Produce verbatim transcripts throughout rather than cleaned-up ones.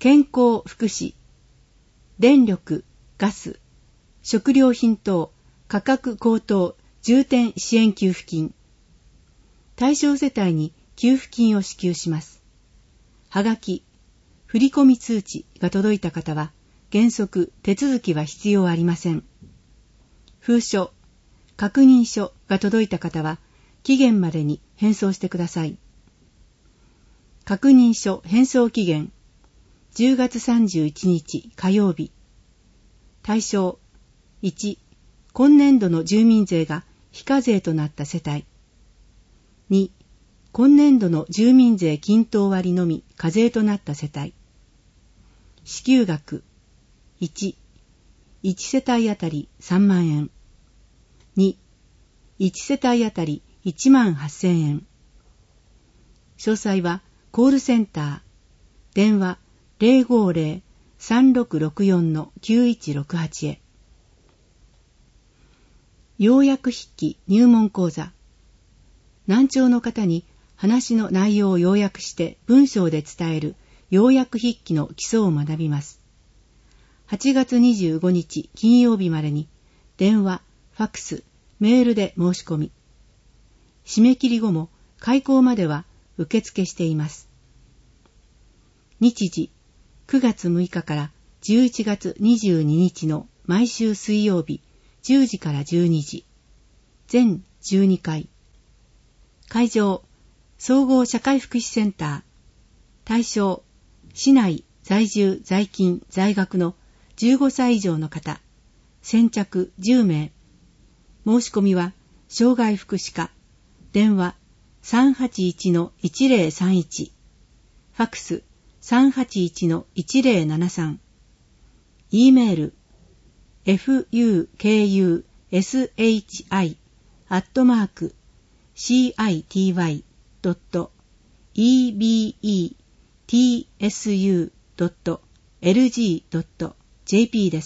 健康福祉、電力、ガス、食料品等価格高騰重点支援給付金。対象世帯に給付金を支給します。はがき、振込通知が届いた方は原則手続きは必要ありません。封書、確認書が届いた方は期限までに返送してください。確認書返送期限じゅうがつさんじゅういちにち火曜日。対象いち、今年度の住民税が非課税となった世帯。に、今年度の住民税均等割のみ課税となった世帯。支給額いち、いち世帯あたりさんまんえん。に、いち世帯あたりいちまんはっせんえん。詳細はコールセンター、電話 ゼロごゼロ さんろくろくよん きゅういちろくはち へ。要約筆記入門講座。難聴の方に話の内容を要約して文章で伝える要約筆記の基礎を学びます。はちがつにじゅうごにち金曜日までに電話、ファックス、メールで申し込み。締め切り後も開講までは受付しています。日時、くがつむいかからじゅういちがつにじゅうににちの毎週水曜日じゅうじからじゅうにじ。全じゅうにかい。会場、総合社会福祉センター。対象、市内在住在勤在学のじゅうごさい以上の方。先着じゅうめい。申し込みは障害福祉課。電話 さんはちいちのいちゼロさんいち。ファックス さんはちいちのいちゼロななさん。E メール エフユーケーユーエスエイチアイ アットマーク シーアイティーワイ ドット イービーイーティーエスユー ドット エルジー ドット ジェーピー です。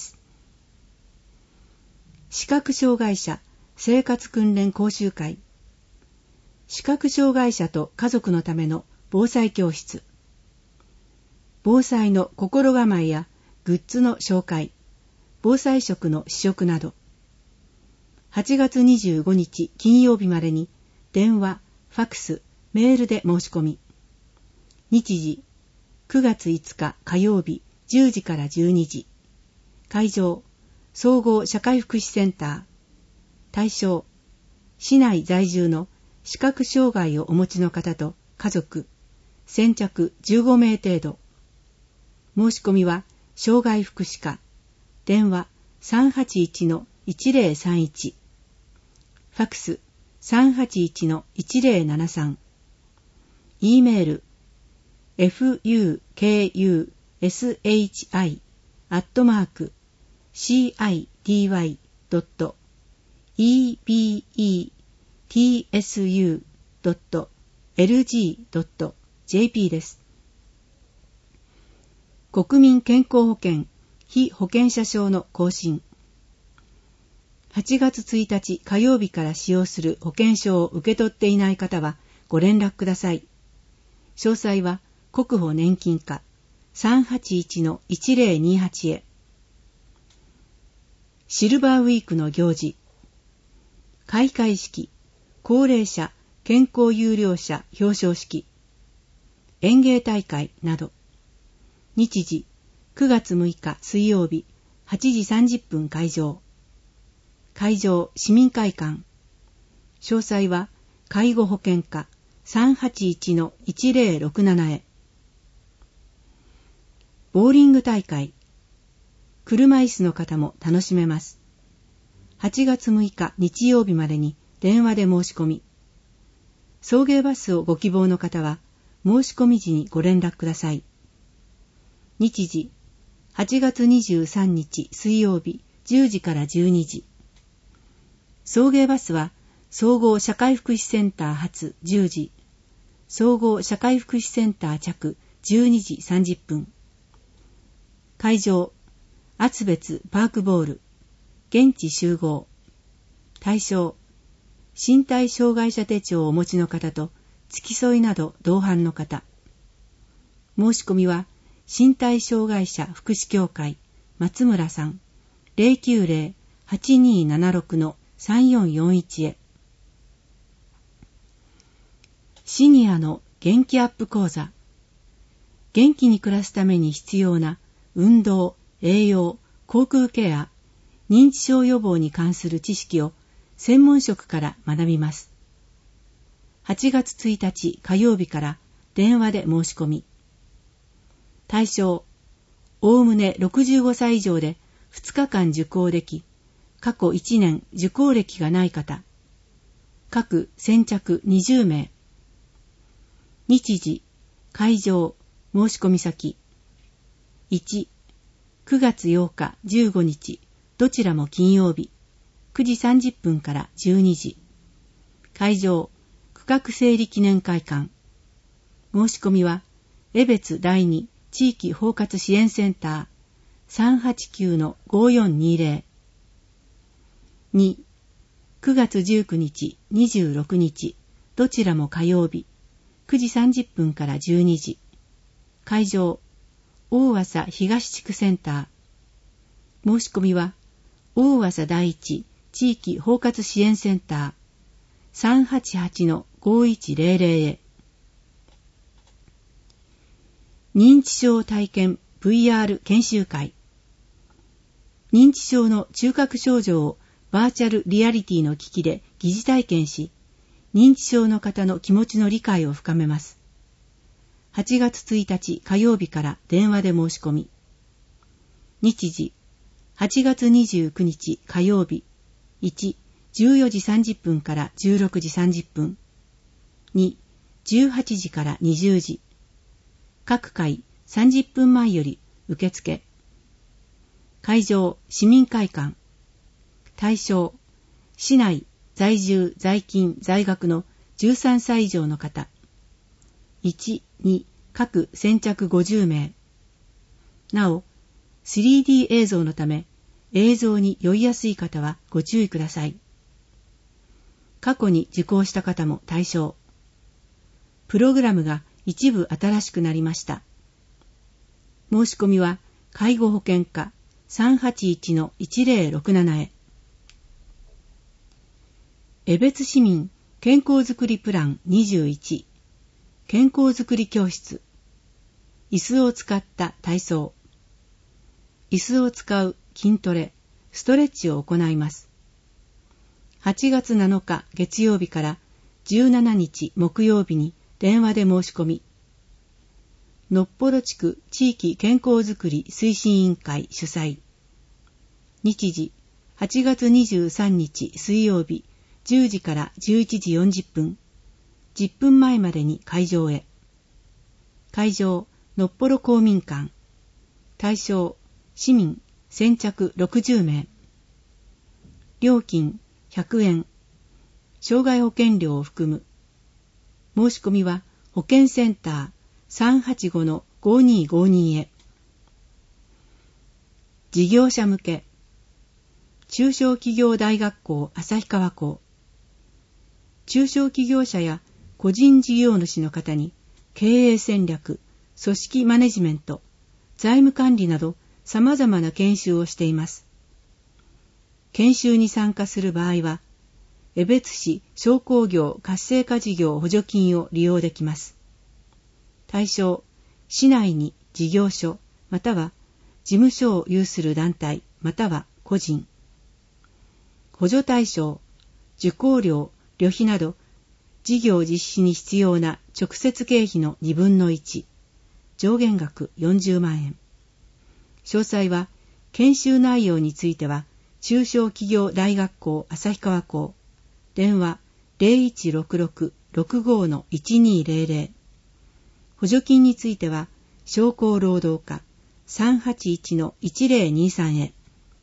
視覚障害者生活訓練講習会。視覚障害者と家族のための防災教室。防災の心構えやグッズの紹介、防災食の試食など。はちがつにじゅうごにち金曜日までに電話、ファックス、メールで申し込み。日時、くがついつか火曜日じゅうじからじゅうにじ。会場、総合社会福祉センター。対象、市内在住の視覚障害をお持ちの方と家族、先着じゅうごめい程度。申し込みは障害福祉課、電話 さんはちいちのいちゼロさんいち、ファックス さんはちいちのいちゼロななさん、E メール エフユーケーユーエスエイチアイ アットマーク シーアイティーワイ ドット イービーイーティーエスユー ドット エルジー ドット ジェーピー です。国民健康保険被保険者証の更新。はちがつついたち火曜日から使用する保険証を受け取っていない方はご連絡ください。詳細は国保年金課 さんはちいちのいちゼロにはち へ。シルバーウィークの行事。開会式、高齢者健康優良者表彰式、演芸大会など。日時、くがつむいか水曜日はちじさんじゅっぷん開場。会場、市民会館。詳細は介護保険課 さんはちいちのいちゼロろくなな へ。ボーリング大会。車椅子の方も楽しめます。はちがつむいか日曜日までに電話で申し込み。送迎バスをご希望の方は申し込み時にご連絡ください。日時、はちがつにじゅうさんにち水曜日じゅうじからじゅうにじ。送迎バスは総合社会福祉センター発じゅうじ、総合社会福祉センター着じゅうにじさんじゅっぷん。会場、厚別パークボール、現地集合。対象、身体障害者手帳をお持ちの方と付き添いなど同伴の方。申し込みは身体障害者福祉協会松村さん ゼロきゅうゼロ はちにーななろく さんよんよんいち へ。シニアの元気アップ講座。元気に暮らすために必要な運動、栄養、口腔ケア、認知症予防に関する知識を専門職から学びます。はちがつついたち火曜日から電話で申し込み。対象、おおむねろくじゅうごさい以上でふつかかん受講でき、過去いちねん受講歴がない方、各先着にじゅうめい。日時、会場、申し込み先。いち、くがつようかじゅうごにち、どちらも金曜日、くじさんじゅっぷんからじゅうにじ。会場、区画整理記念会館。申し込みは、江別第二地域包括支援センター さんはちきゅう ごよんにゼロ。に、くがつじゅうくにち、にじゅうろくにち、どちらも火曜日、くじさんじゅっぷんからじゅうにじ。会場、大浅東地区センター。申し込みは、大浅第一地域包括支援センター さんはちはち ごいちゼロゼロ へ。認知症体験 ブイアール 研修会。認知症の中核症状をバーチャルリアリティの機器で疑似体験し、認知症の方の気持ちの理解を深めます。はちがつついたち火曜日から電話で申し込み。日時、はちがつにじゅうくにち火曜日、いち、じゅうよじさんじゅっぷんからじゅうろくじさんじゅっぷん、に、じゅうはちじからにじゅうじ。各回さんじゅっぷんまえより受付。会場、市民会館。対象、市内在住在勤在学のじゅうさんさい以上の方。いち、に、各先着ごじゅうめい。なお、スリーディー 映像のため、映像に酔いやすい方はご注意ください。過去に受講した方も対象。プログラムが一部新しくなりました。申し込みは、介護保険課 さんはちいち いちゼロろくなな へ。江別市民健康づくりプランにじゅういち。健康づくり教室。椅子を使った体操。椅子を使う筋トレ、ストレッチを行います。はちがつなのか月曜日からじゅうしちにち木曜日に電話で申し込み。のっぽろ地区地域健康づくり推進委員会主催。日時、はちがつにじゅうさんにち水曜日じゅうじからじゅういちじよんじゅっぷん。じゅっぷんまえまでに会場へ。会場、のっぽろ公民館。対象、市民、先着ろくじゅうめい。料金、ひゃくえん。障害保険料を含む。申し込みは、保健センター さんはちご ごにーごに へ。事業者向け。中小企業大学校旭川校。中小企業者や個人事業主の方に経営戦略、組織マネジメント、財務管理など様々な研修をしています。研修に参加する場合は、江別市商工業活性化事業補助金を利用できます。対象、市内に事業所または事務所を有する団体または個人。補助対象、受講料、旅費など、事業実施に必要な直接経費のにぶんのいち、上限額よんじゅうまんえん。詳細は、研修内容については、中小企業大学校旭川校、電話 ゼロいちろくろく ろくご いちにゼロゼロ。補助金については、商工労働課 さんはちいち いちゼロにさん へ。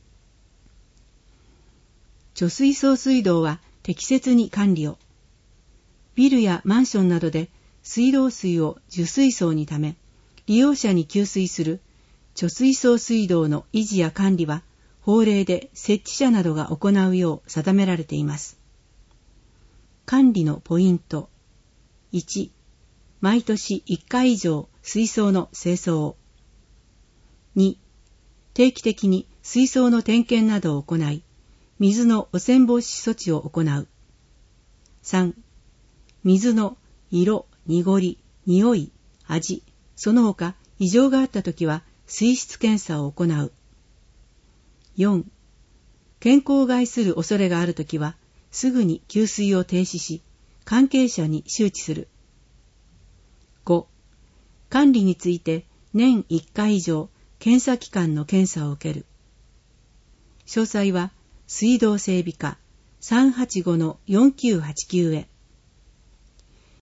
貯水送水道は適切に管理を。ビルやマンションなどで水道水を受水槽にため、利用者に給水する貯水送水道の維持や管理は法令で設置者などが行うよう定められています。管理のポイント。いち、毎年いっかい以上水槽の清掃。 に、定期的に水槽の点検などを行い、水の汚染防止措置を行う。さん、水の色、濁り、匂い、味、その他異常があったときは水質検査を行う。よん、健康を害する恐れがあるときは、すぐに給水を停止し、関係者に周知する。ご、管理について年いっかい以上、検査機関の検査を受ける。詳細は、水道整備課 さんはちごのよんきゅうはちきゅう へ。